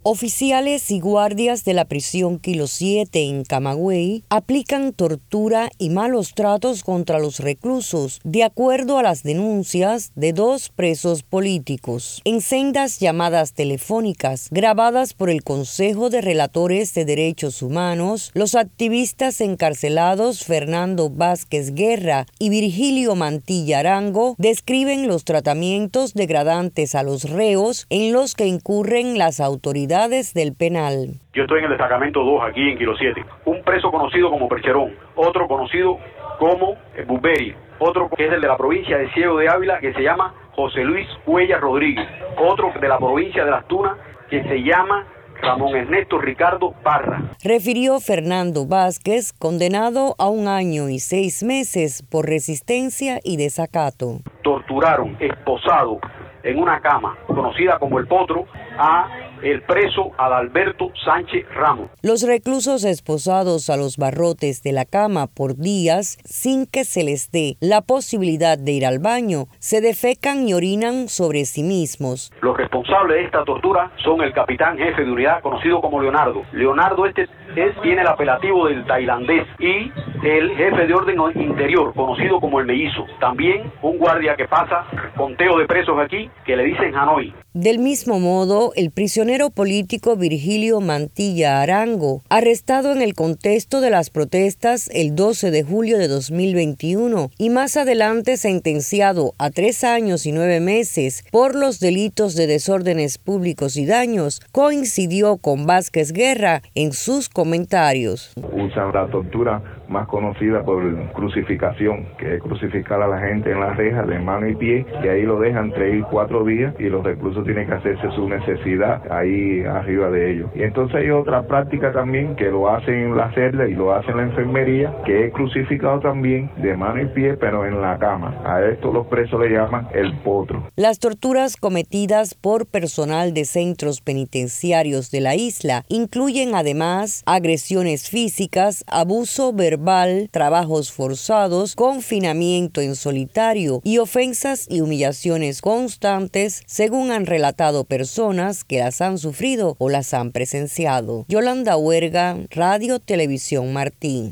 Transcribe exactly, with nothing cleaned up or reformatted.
Oficiales y guardias de la prisión Kilo siete en Camagüey aplican tortura y malos tratos contra los reclusos, de acuerdo a las denuncias de dos presos políticos. En sendas llamadas telefónicas grabadas por el Consejo de Relatores de Derechos Humanos, los activistas encarcelados Fernando Vázquez Guerra y Virgilio Mantilla Arango describen los tratamientos degradantes a los reos en los que incurren las autoridades del penal. Yo estoy en el destacamento dos, aquí en Kilo siete. Un preso conocido como Percherón, otro conocido como Buberi, otro que es el de la provincia de Ciego de Ávila, que se llama José Luis Cuellar Rodríguez, otro de la provincia de Las Tunas, que se llama Ramón Ernesto Ricardo Parra. Refirió Fernando Vázquez, condenado a un año y seis meses por resistencia y desacato. Torturaron, esposado en una cama, conocida como El Potro, a el preso Adalberto Sánchez Ramos. Los reclusos esposados a los barrotes de la cama por días sin que se les dé la posibilidad de ir al baño, se defecan y orinan sobre sí mismos. Los responsables de esta tortura son el capitán jefe de unidad conocido como Leonardo. Leonardo este es, tiene el apelativo del tailandés, y el jefe de orden interior conocido como el mellizo. También un guardia que pasa conteo de presos aquí que le dicen Hanoi. Del mismo modo, el prisionero político Virgilio Mantilla Arango, arrestado en el contexto de las protestas el doce de julio de dos mil veintiuno y más adelante sentenciado a tres años y nueve meses por los delitos de desórdenes públicos y daños, coincidió con Vázquez Guerra en sus comentarios. Usan la tortura más conocida por crucificación, que es crucificar a la gente en las rejas de mano y pie, y ahí lo dejan tres y cuatro días y los reclusos tienen que hacerse su necesidad ahí arriba de ellos. Y entonces hay otra práctica también que lo hacen en la celda y lo hacen en la enfermería, que es crucificado también de mano y pie, pero en la cama. A esto los presos le llaman el potro. Las torturas cometidas por personal de centros penitenciarios de la isla incluyen además agresiones físicas, abuso verbal, trabajos forzados, confinamiento en solitario y ofensas y humillaciones constantes, según han relatado personas que las han sufrido o las han presenciado. Yolanda Huerga, Radio Televisión Martín.